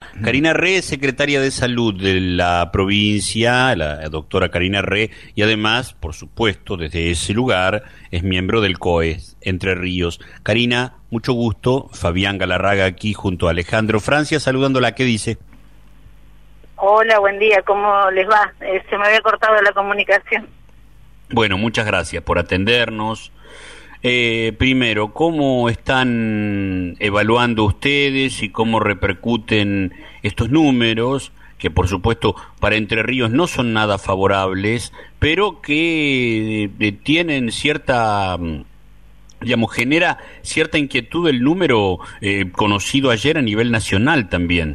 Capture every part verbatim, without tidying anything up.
Karina Re, secretaria de Salud de la provincia, la doctora Karina Re, y además, por supuesto, desde ese lugar, es miembro del C O E Entre Ríos. Karina, mucho gusto. Fabián Galarraga aquí junto a Alejandro Francia, saludándola. ¿Qué dice? Hola, buen día. ¿Cómo les va? Eh, se me había cortado la comunicación. Bueno, muchas gracias por atendernos. Eh, primero, ¿cómo están evaluando ustedes y cómo repercuten estos números, que por supuesto para Entre Ríos no son nada favorables, pero que eh, tienen cierta, digamos, genera cierta inquietud el número eh, conocido ayer a nivel nacional también?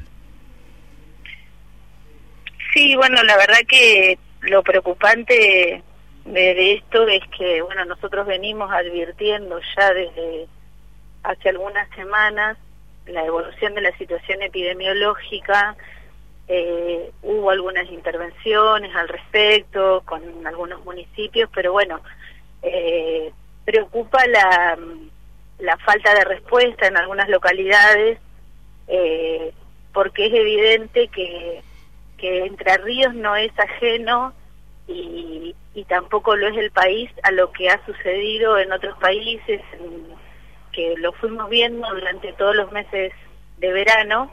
Sí, bueno, la verdad que lo preocupante de, de esto es que, bueno, nosotros venimos advirtiendo ya desde hace algunas semanas la evolución de la situación epidemiológica. Eh, hubo algunas intervenciones al respecto con algunos municipios, pero bueno, eh, preocupa la, la falta de respuesta en algunas localidades, eh, porque es evidente que que Entre Ríos no es ajeno y, y tampoco lo es el país a lo que ha sucedido en otros países, en, que lo fuimos viendo durante todos los meses de verano,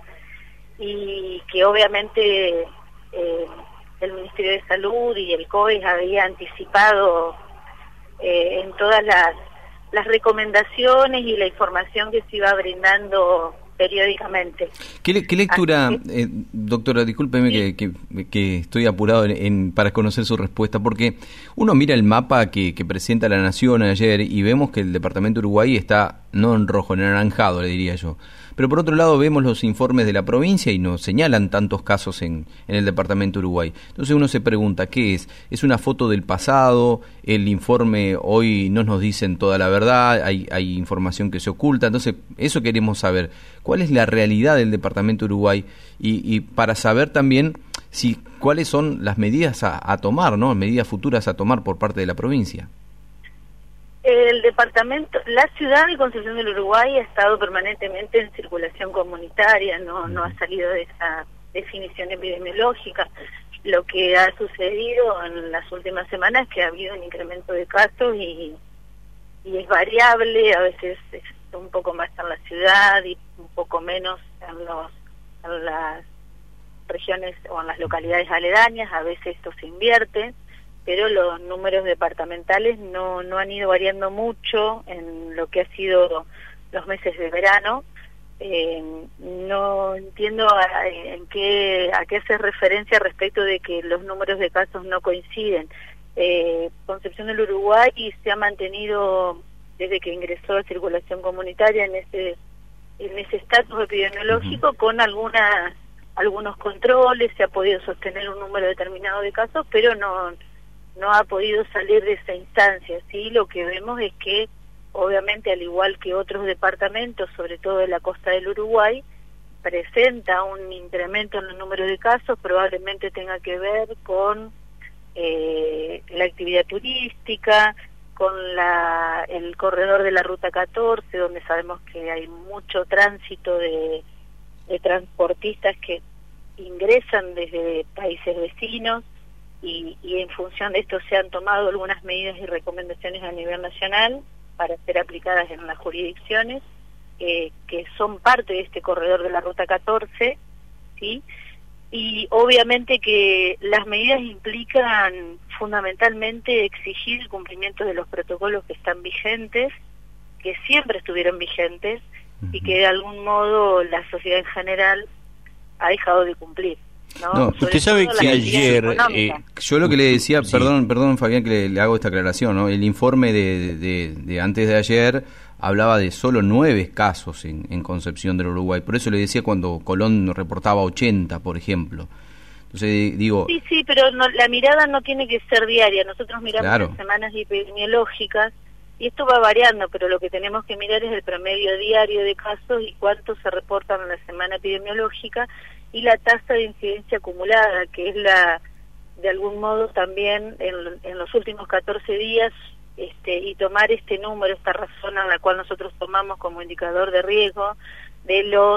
y que obviamente eh, el Ministerio de Salud y el C O E había anticipado eh, en todas las, las recomendaciones y la información que se iba brindando periódicamente. ¿Qué, le, qué lectura, eh, doctora, discúlpeme sí. que, que, que estoy apurado en, en, para conocer su respuesta, porque uno mira el mapa que, que presenta la Nación ayer y vemos que el departamento de Uruguay está no en rojo, en anaranjado, le diría yo. Pero por otro lado vemos los informes de la provincia y nos señalan tantos casos en, en el departamento de Uruguay. Entonces uno se pregunta, ¿qué es? ¿Es una foto del pasado? ¿El informe hoy no nos dicen toda la verdad? ¿Hay, hay información que se oculta? Entonces eso queremos saber. ¿Cuál es la realidad del departamento de Uruguay? Y, y para saber también si cuáles son las medidas a, a tomar, ¿no? Medidas futuras a tomar por parte de la provincia. El departamento, la ciudad de Concepción del Uruguay ha estado permanentemente en circulación comunitaria, no, no ha salido de esa definición epidemiológica. Lo que ha sucedido en las últimas semanas es que ha habido un incremento de casos y, y es variable, a veces es un poco más en la ciudad y un poco menos en, los, en las regiones o en las localidades aledañas, a veces esto se invierte, pero los números departamentales no, no han ido variando mucho en lo que ha sido los meses de verano. Eh, no entiendo a, en qué, a qué hace referencia respecto de que los números de casos no coinciden. Eh, Concepción del Uruguay se ha mantenido desde que ingresó a circulación comunitaria en ese en ese estatus epidemiológico uh-huh. con algunas algunos controles, se ha podido sostener un número determinado de casos, pero no no ha podido salir de esa instancia. Sí, lo que vemos es que obviamente, al igual que otros departamentos, sobre todo de la costa del Uruguay, presenta un incremento en el número de casos, probablemente tenga que ver con eh, la actividad turística, con la el corredor de la Ruta catorce, donde sabemos que hay mucho tránsito de, de transportistas que ingresan desde países vecinos, y, y en función de esto se han tomado algunas medidas y recomendaciones a nivel nacional para ser aplicadas en las jurisdicciones eh, que son parte de este corredor de la Ruta catorce, ¿sí? Y obviamente que las medidas implican fundamentalmente exigir el cumplimiento de los protocolos que están vigentes, que siempre estuvieron vigentes, uh-huh. y que de algún modo la sociedad en general ha dejado de cumplir. No, no usted sabe que ayer eh, yo lo que le decía, sí. perdón, perdón Fabián que le, le hago esta aclaración, ¿no? El informe de, de, de antes de ayer hablaba de solo nueve casos en, en Concepción del Uruguay, por eso le decía cuando Colón reportaba ochenta, por ejemplo. Entonces digo, sí, sí, pero no, la mirada no tiene que ser diaria. Nosotros miramos claro. las semanas epidemiológicas y esto va variando, pero lo que tenemos que mirar es el promedio diario de casos y cuántos se reportan en la semana epidemiológica, y la tasa de incidencia acumulada, que es la, de algún modo también en, en los últimos catorce días, este, y tomar este número, esta razón en la cual nosotros tomamos como indicador de riesgo de los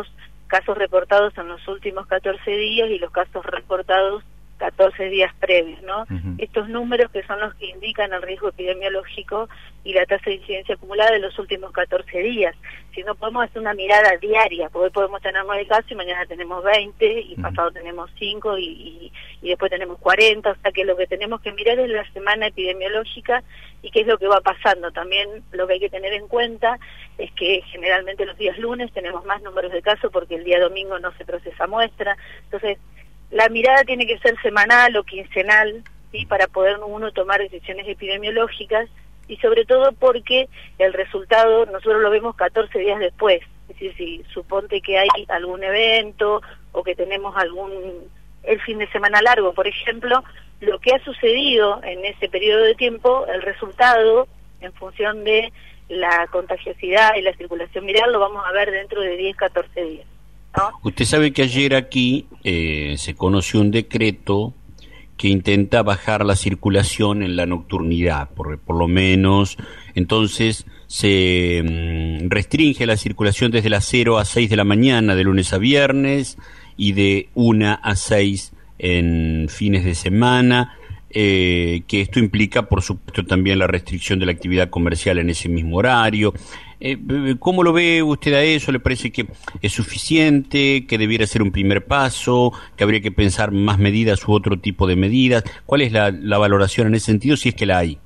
casos reportados en los últimos catorce días y los casos reportados catorce días previos, ¿no? Uh-huh. Estos números que son los que indican el riesgo epidemiológico y la tasa de incidencia acumulada de los últimos catorce días. Si no, podemos hacer una mirada diaria, porque hoy podemos tener nueve casos y mañana tenemos veinte, y uh-huh. pasado tenemos cinco y, y, y después tenemos cuarenta, o sea que lo que tenemos que mirar es la semana epidemiológica y qué es lo que va pasando. También lo que hay que tener en cuenta es que generalmente los días lunes tenemos más números de casos porque el día domingo no se procesa muestra, entonces la mirada tiene que ser semanal o quincenal, ¿sí? Para poder uno tomar decisiones epidemiológicas, y sobre todo porque el resultado nosotros lo vemos catorce días después. Es decir, si suponte que hay algún evento o que tenemos algún el fin de semana largo, por ejemplo, lo que ha sucedido en ese periodo de tiempo, el resultado en función de la contagiosidad y la circulación viral lo vamos a ver dentro de diez, catorce días. ¿No? Usted sabe que ayer aquí eh, se conoció un decreto que intenta bajar la circulación en la nocturnidad, por, por lo menos. Entonces se mm, restringe la circulación desde las cero a seis de la mañana, de lunes a viernes, y de una a seis en fines de semana, eh, que esto implica, por supuesto, también la restricción de la actividad comercial en ese mismo horario. Eh, ¿Cómo lo ve usted a eso? ¿Le parece que es suficiente, que debiera ser un primer paso, que habría que pensar más medidas u otro tipo de medidas? ¿Cuál es la, la valoración en ese sentido, si es que la hay?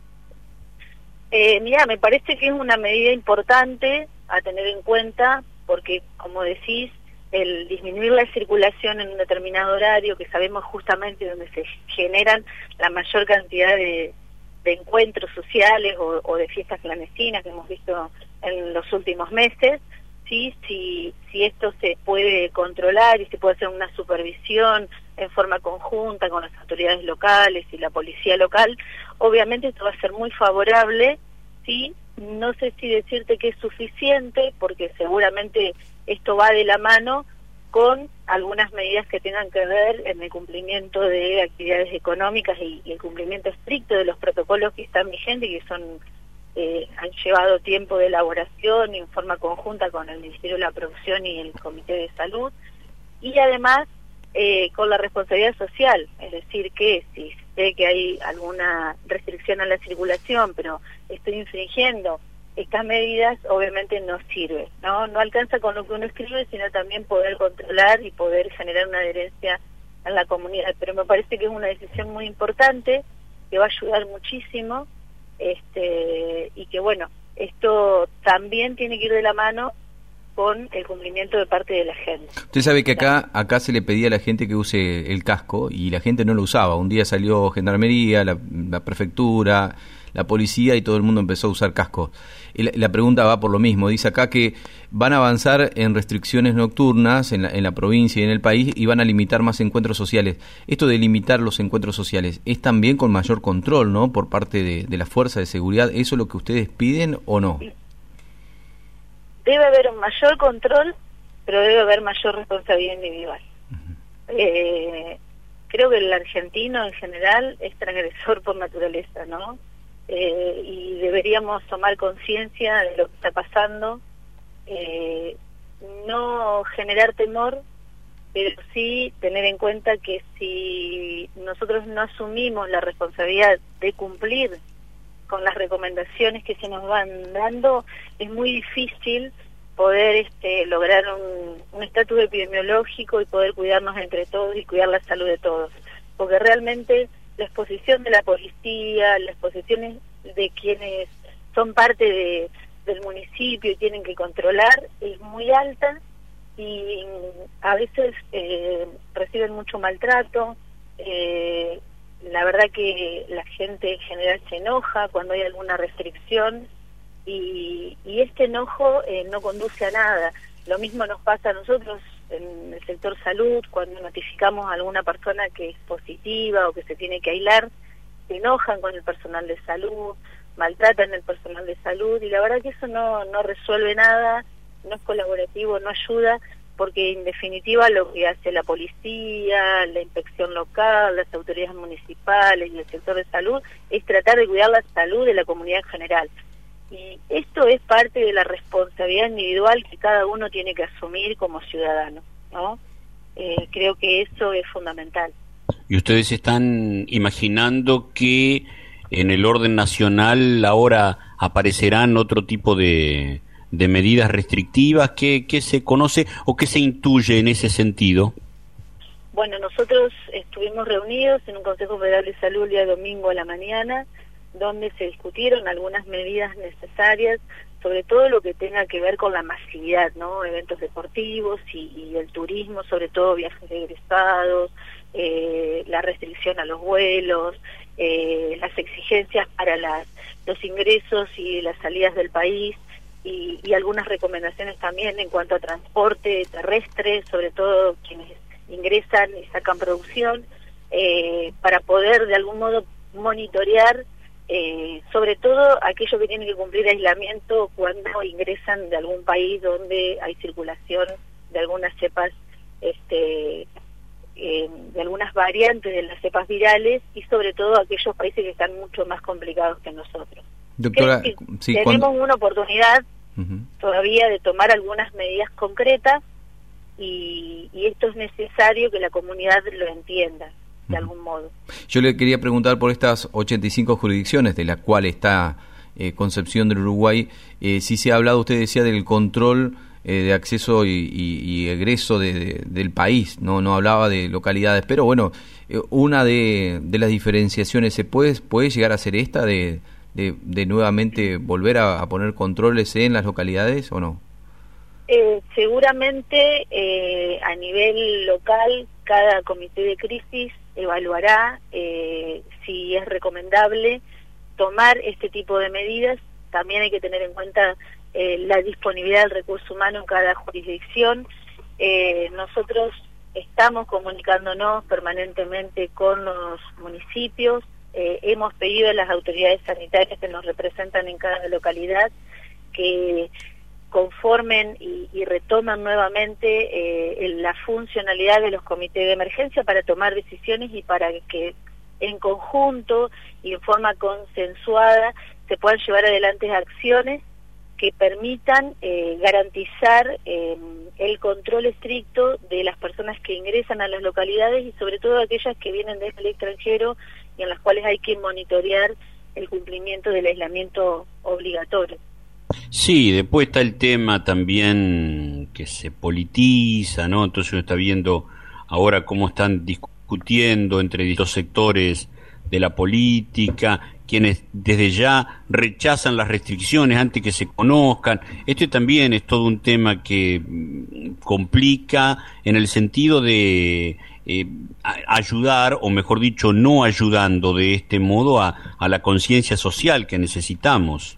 Eh, mira, me parece que es una medida importante a tener en cuenta, porque, como decís, el disminuir la circulación en un determinado horario, que sabemos justamente donde se generan la mayor cantidad de, de encuentros sociales o, o de fiestas clandestinas que hemos visto en los últimos meses, sí, si, si esto se puede controlar y se puede hacer una supervisión en forma conjunta con las autoridades locales y la policía local, obviamente esto va a ser muy favorable, sí. No sé si decirte que es suficiente, porque seguramente esto va de la mano con algunas medidas que tengan que ver en el cumplimiento de actividades económicas y, y el cumplimiento estricto de los protocolos que están vigentes y que son eh, han llevado tiempo de elaboración y en forma conjunta con el Ministerio de la Producción y el Comité de Salud, y además eh, con la responsabilidad social, es decir, que si sé que hay alguna restricción a la circulación, pero estoy infringiendo estas medidas, obviamente no sirve, ¿no? No alcanza con lo que uno escribe, sino también poder controlar y poder generar una adherencia en la comunidad. Pero me parece que es una decisión muy importante, que va a ayudar muchísimo, este y que, bueno, esto también tiene que ir de la mano con el cumplimiento de parte de la gente. Usted sabe que acá acá se le pedía a la gente que use el casco y la gente no lo usaba. Un día salió Gendarmería, la, la prefectura, la policía, y todo el mundo empezó a usar cascos. Y la, la pregunta va por lo mismo. Dice acá que van a avanzar en restricciones nocturnas en la, en la provincia y en el país, y van a limitar más encuentros sociales. Esto de limitar los encuentros sociales es también con mayor control, ¿no?, por parte de, de la fuerza de seguridad. ¿Eso es lo que ustedes piden o no? Debe haber un mayor control, pero debe haber mayor responsabilidad individual. Uh-huh. Eh, creo que el argentino en general es transgresor por naturaleza, ¿no? Eh, y deberíamos tomar conciencia de lo que está pasando, eh, no generar temor, pero sí tener en cuenta que si nosotros no asumimos la responsabilidad de cumplir con las recomendaciones que se nos van dando, es muy difícil poder este, lograr un estatus epidemiológico y poder cuidarnos entre todos y cuidar la salud de todos, porque realmente la exposición de la policía, las exposiciones de quienes son parte de, del municipio y tienen que controlar es muy alta, y a veces eh, reciben mucho maltrato. eh, La verdad que la gente en general se enoja cuando hay alguna restricción, y, y este enojo eh, no conduce a nada. Lo mismo nos pasa a nosotros en el sector salud, cuando notificamos a alguna persona que es positiva o que se tiene que aislar, se enojan con el personal de salud, maltratan al personal de salud, y la verdad que eso no, no resuelve nada, no es colaborativo, no ayuda, porque en definitiva lo que hace la policía, la inspección local, las autoridades municipales y el sector de salud es tratar de cuidar la salud de la comunidad en general. Y esto es parte de la responsabilidad individual que cada uno tiene que asumir como ciudadano. ¿no? Eh, creo que eso es fundamental. ¿Y ustedes están imaginando que en el orden nacional ahora aparecerán otro tipo de, de medidas restrictivas? ¿Qué, qué se conoce o qué se intuye en ese sentido? Bueno, nosotros estuvimos reunidos en un Consejo Federal de Salud el día domingo a la mañana, donde se discutieron algunas medidas necesarias, sobre todo lo que tenga que ver con la masividad, ¿no? Eventos deportivos y, y el turismo, sobre todo viajes de egresados, eh, la restricción a los vuelos, eh, las exigencias para las, los ingresos y las salidas del país, y, y algunas recomendaciones también en cuanto a transporte terrestre, sobre todo quienes ingresan y sacan producción, eh, para poder de algún modo monitorear Eh, sobre todo aquellos que tienen que cumplir aislamiento cuando ingresan de algún país donde hay circulación de algunas cepas, este, eh, de algunas variantes de las cepas virales, y sobre todo aquellos países que están mucho más complicados que nosotros. Doctora, que, sí, tenemos cuando... una oportunidad uh-huh. todavía de tomar algunas medidas concretas, y, y esto es necesario que la comunidad lo entienda de algún modo. Yo le quería preguntar por estas ochenta y cinco jurisdicciones de la cual está eh, Concepción del Uruguay, eh, si se ha hablado, usted decía, del control eh, de acceso y, y, y egreso de, de, del país, no no hablaba de localidades, pero bueno, eh, una de, de las diferenciaciones, ¿se puede, puede llegar a ser esta de, de, de nuevamente volver a, a poner controles en las localidades o no? Eh, seguramente eh, a nivel local cada comité de crisis evaluará eh, si es recomendable tomar este tipo de medidas. También hay que tener en cuenta eh, la disponibilidad del recurso humano en cada jurisdicción. Eh, nosotros estamos comunicándonos permanentemente con los municipios, eh, hemos pedido a las autoridades sanitarias que nos representan en cada localidad que conformen y, y retoman nuevamente eh, la funcionalidad de los comités de emergencia para tomar decisiones y para que en conjunto y en forma consensuada se puedan llevar adelante acciones que permitan eh, garantizar eh, el control estricto de las personas que ingresan a las localidades, y sobre todo aquellas que vienen desde el extranjero y en las cuales hay que monitorear el cumplimiento del aislamiento obligatorio. Sí, después está el tema también que se politiza, ¿no? Entonces uno está viendo ahora cómo están discutiendo entre distintos sectores de la política, quienes desde ya rechazan las restricciones antes que se conozcan. Este también es todo un tema que complica en el sentido de eh, ayudar, o mejor dicho, no ayudando de este modo a, a la conciencia social que necesitamos.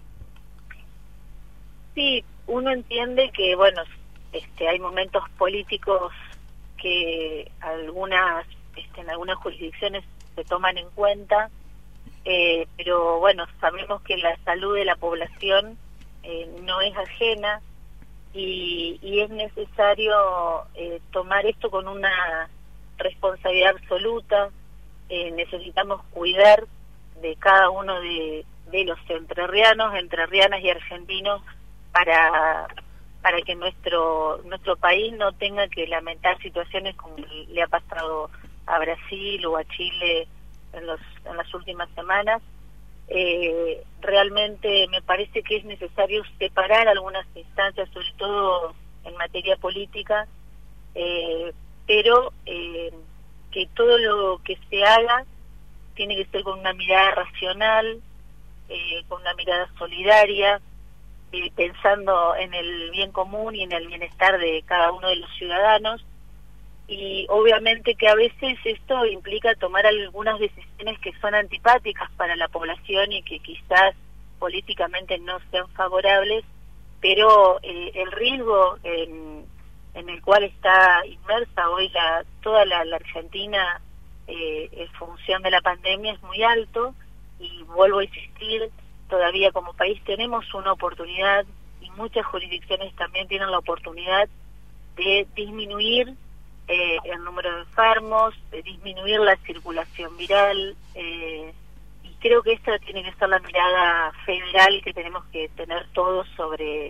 Sí, uno entiende que, bueno, este, hay momentos políticos que algunas, este, en algunas jurisdicciones se toman en cuenta, eh, pero bueno, sabemos que la salud de la población eh, no es ajena, y, y es necesario eh, tomar esto con una responsabilidad absoluta. Eh, necesitamos cuidar de cada uno de, de los entrerrianos, entrerrianas y argentinos, para para que nuestro nuestro país no tenga que lamentar situaciones como le ha pasado a Brasil o a Chile en los en las últimas semanas. Eh, realmente me parece que es necesario separar algunas instancias, sobre todo en materia política, eh, pero eh, que todo lo que se haga tiene que ser con una mirada racional, eh, con una mirada solidaria, pensando en el bien común y en el bienestar de cada uno de los ciudadanos. Y obviamente que a veces esto implica tomar algunas decisiones que son antipáticas para la población y que quizás políticamente no sean favorables, pero eh, el riesgo en, en el cual está inmersa hoy la, toda la, la Argentina eh, en función de la pandemia es muy alto, y vuelvo a insistir, todavía como país tenemos una oportunidad, y muchas jurisdicciones también tienen la oportunidad de disminuir eh, el número de enfermos, de disminuir la circulación viral, eh, y creo que esta tiene que ser la mirada federal que tenemos que tener todos sobre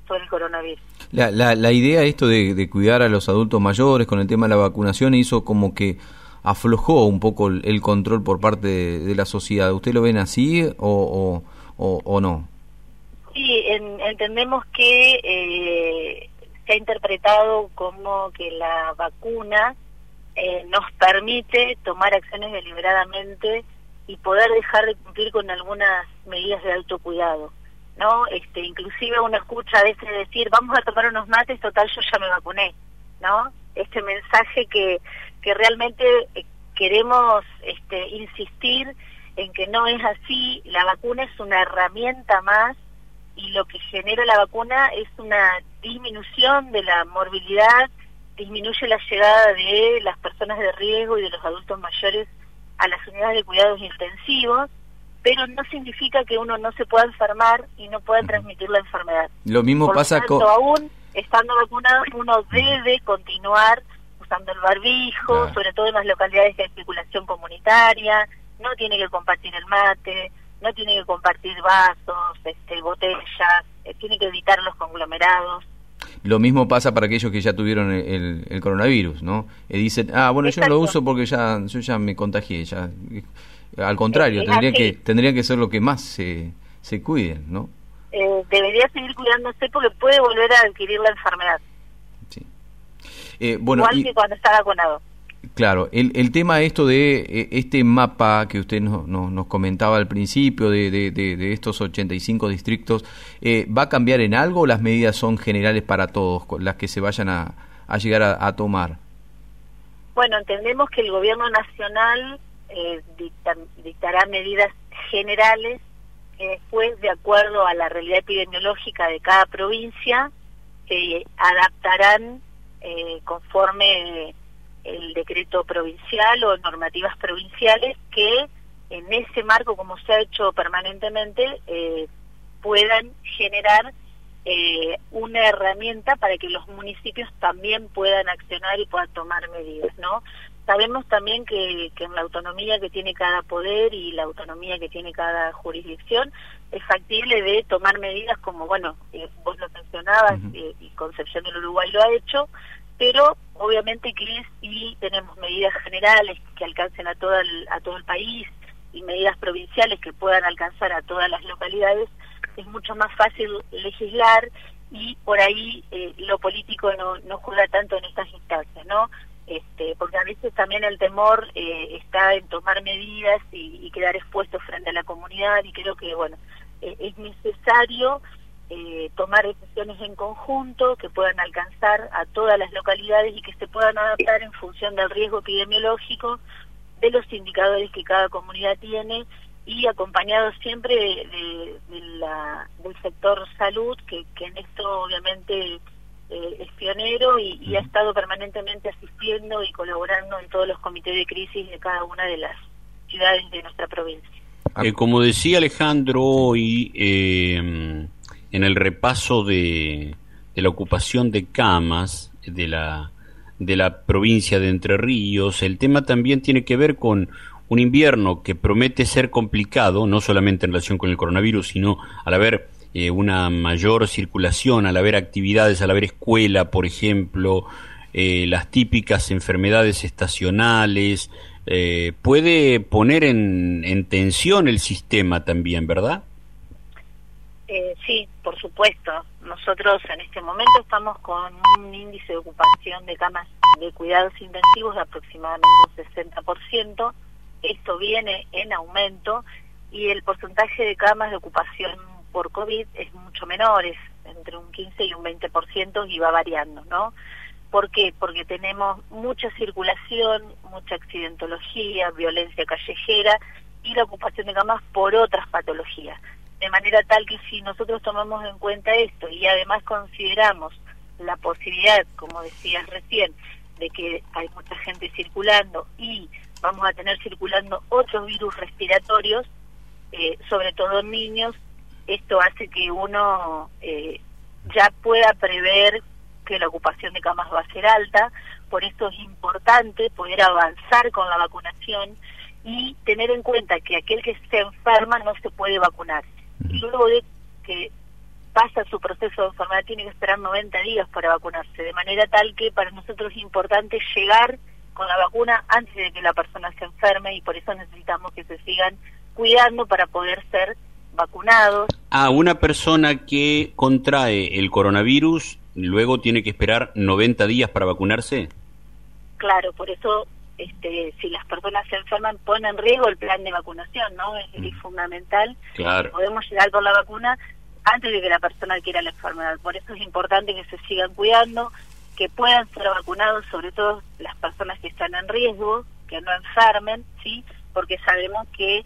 por el coronavirus. La, la, la idea esto de, de cuidar a los adultos mayores con el tema de la vacunación hizo como que aflojó un poco el, el control por parte de, de la sociedad. ¿Usted lo ven así o, o, o, o no? Sí, en, entendemos que eh, se ha interpretado como que la vacuna eh, nos permite tomar acciones deliberadamente y poder dejar de cumplir con algunas medidas de autocuidado, ¿no? Este, inclusive uno escucha a veces decir, vamos a tomar unos mates, total yo ya me vacuné, ¿no? Este mensaje que, que realmente queremos este, insistir en que no es así. La vacuna es una herramienta más y lo que genera la vacuna es una disminución de la morbilidad, disminuye la llegada de las personas de riesgo y de los adultos mayores a las unidades de cuidados intensivos, pero no significa que uno no se pueda enfermar y no pueda transmitir la enfermedad. Lo mismo Por pasa tanto, con... aún estando vacunado, uno debe continuar usando el barbijo, Claro. sobre todo en las localidades de circulación comunitaria, no tiene que compartir el mate, no tiene que compartir vasos, este, botellas, eh, tiene que evitar los conglomerados. Lo mismo pasa para aquellos que ya tuvieron el, el, el coronavirus, ¿no? Y dicen, ah, bueno, Exacto. yo no lo uso porque ya yo ya me contagié. Ya. Al contrario, Es tendría así. que tendría que ser lo que más se, se cuiden, ¿no? Eh, debería seguir cuidándose porque puede volver a adquirir la enfermedad, Sí. Eh, bueno, igual y, que cuando está vacunado. claro, el, el tema esto de eh, este mapa que usted no, no, nos comentaba al principio de, de, de, de estos ochenta y cinco distritos, eh, ¿va a cambiar en algo o las medidas son generales para todos, las que se vayan a, a llegar a, a tomar? Bueno, entendemos que el gobierno nacional eh, dicta, dictará medidas generales que después, de acuerdo a la realidad epidemiológica de cada provincia, se adaptarán eh, conforme el decreto provincial o normativas provinciales que en ese marco, como se ha hecho permanentemente, eh, puedan generar eh, una herramienta para que los municipios también puedan accionar y puedan tomar medidas, ¿no? Sabemos también que, que en la autonomía que tiene cada poder y la autonomía que tiene cada jurisdicción es factible de tomar medidas como, bueno, eh, vos lo mencionabas, Uh-huh. eh, y Concepción del Uruguay lo ha hecho, pero obviamente que si tenemos medidas generales que alcancen a todo el, a todo el país y medidas provinciales que puedan alcanzar a todas las localidades, es mucho más fácil legislar y por ahí eh, lo político no, no juega tanto en estas instancias, ¿no? Este, porque a veces también el temor eh, está en tomar medidas y, y quedar expuesto frente a la comunidad, y creo que, bueno, eh, es necesario eh, tomar decisiones en conjunto que puedan alcanzar a todas las localidades y que se puedan adaptar en función del riesgo epidemiológico, de los indicadores que cada comunidad tiene, y acompañado siempre de, de, de la, del sector salud, que, que en esto obviamente eh, es pionero y, y ha estado permanentemente asistiendo y colaborando en todos los comités de crisis de cada una de las ciudades de nuestra provincia. Eh, como decía Alejandro hoy, eh, en el repaso de, de la ocupación de camas de la, de la provincia de Entre Ríos, el tema también tiene que ver con un invierno que promete ser complicado, no solamente en relación con el coronavirus, sino al haber eh, una mayor circulación, al haber actividades, al haber escuela, por ejemplo, eh, las típicas enfermedades estacionales, eh, puede poner en, en tensión el sistema también, ¿verdad? Eh, sí, por supuesto. Nosotros en este momento estamos con un índice de ocupación de camas de cuidados intensivos de aproximadamente un sesenta por ciento. Esto viene en aumento y el porcentaje de camas de ocupación por COVID es mucho menor, es entre un quince y un veinte por ciento y va variando, ¿no? ¿Por qué? Porque tenemos mucha circulación, mucha accidentología, violencia callejera y la ocupación de camas por otras patologías. De manera tal que si nosotros tomamos en cuenta esto y además consideramos la posibilidad, como decías recién, de que hay mucha gente circulando y vamos a tener circulando otros virus respiratorios, eh, sobre todo en niños, esto hace que uno eh, ya pueda prever que la ocupación de camas va a ser alta. Por esto es importante poder avanzar con la vacunación y tener en cuenta que aquel que se enferma no se puede vacunar. Y luego de que pasa su proceso de enfermedad tiene que esperar noventa días para vacunarse, de manera tal que para nosotros es importante llegar con la vacuna antes de que la persona se enferme, y por eso necesitamos que se sigan cuidando para poder ser vacunados. Ah, una persona que contrae el coronavirus luego tiene que esperar noventa días para vacunarse. Claro, por eso este, si las personas se enferman pone en riesgo el plan de vacunación, ¿no? Es, es fundamental. Claro. Podemos llegar con la vacuna antes de que la persona adquiera la enfermedad. Por eso es importante que se sigan cuidando, que puedan ser vacunados, sobre todo las personas que están en riesgo, que no enfermen, ¿sí? Porque sabemos que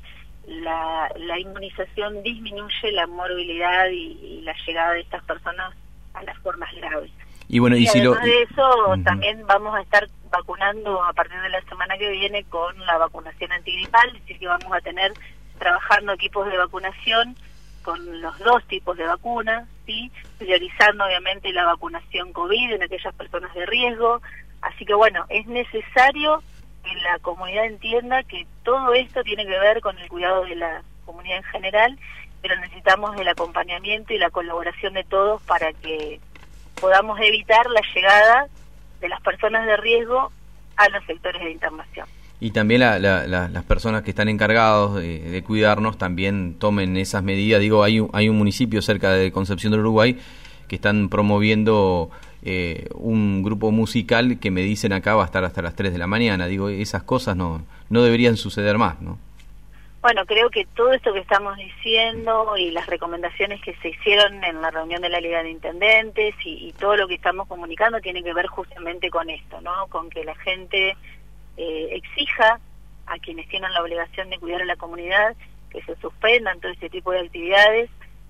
la, la inmunización disminuye la morbilidad y, y la llegada de estas personas a las formas graves. Y bueno, y, y si además lo... de eso, uh-huh. también vamos a estar vacunando a partir de la semana que viene con la vacunación antigripal, es decir, que vamos a tener trabajando equipos de vacunación con los dos tipos de vacunas, ¿sí? Priorizando obviamente la vacunación COVID en aquellas personas de riesgo. Así que bueno, es necesario que la comunidad entienda que todo esto tiene que ver con el cuidado de la comunidad en general, pero necesitamos el acompañamiento y la colaboración de todos para que podamos evitar la llegada de las personas de riesgo a los sectores de internación. Y también la, la, la, las personas que están encargados de, de cuidarnos también tomen esas medidas. Digo, hay un, hay un municipio cerca de Concepción del Uruguay que están promoviendo eh, un grupo musical que me dicen acá va a estar hasta las tres de la mañana. Digo, esas cosas no, no deberían suceder más, ¿no? Bueno, creo que todo esto que estamos diciendo y las recomendaciones que se hicieron en la reunión de la Liga de Intendentes y, y todo lo que estamos comunicando tiene que ver justamente con esto, ¿no? Con que la gente eh, exija a quienes tienen la obligación de cuidar a la comunidad que se suspendan todo este tipo de actividades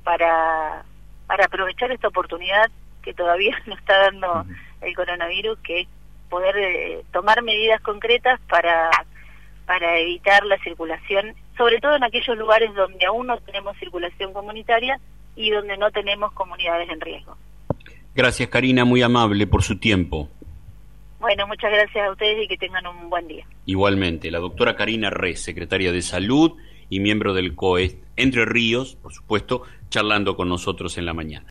para, para aprovechar esta oportunidad que todavía nos está dando el coronavirus, que es poder eh, tomar medidas concretas para, para evitar la circulación, sobre todo en aquellos lugares donde aún no tenemos circulación comunitaria y donde no tenemos comunidades en riesgo. Gracias, Karina, muy amable por su tiempo. Bueno, muchas gracias a ustedes y que tengan un buen día. Igualmente, la doctora Karina Re, secretaria de Salud y miembro del C O E Entre Ríos, por supuesto, charlando con nosotros en la mañana.